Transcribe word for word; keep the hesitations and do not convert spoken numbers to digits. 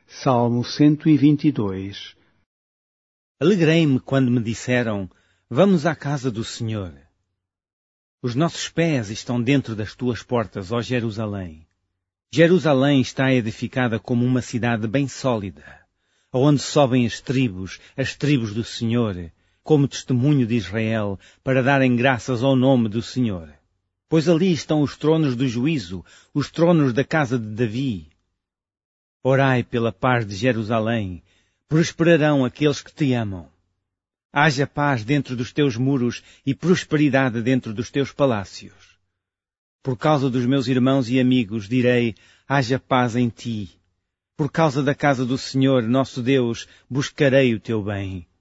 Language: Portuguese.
Salmo cento e vinte e dois. Alegrei-me quando me disseram, vamos à casa do Senhor. Os nossos pés estão dentro das tuas portas, ó Jerusalém. Jerusalém está edificada como uma cidade bem sólida, aonde sobem as tribos, as tribos do Senhor, como testemunho de Israel, para darem graças ao nome do Senhor. Pois ali estão os tronos do juízo, os tronos da casa de Davi. Orai pela paz de Jerusalém, prosperarão aqueles que te amam. Haja paz dentro dos teus muros e prosperidade dentro dos teus palácios. Por causa dos meus irmãos e amigos, direi, haja paz em ti. Por causa da casa do Senhor, nosso Deus, buscarei o teu bem.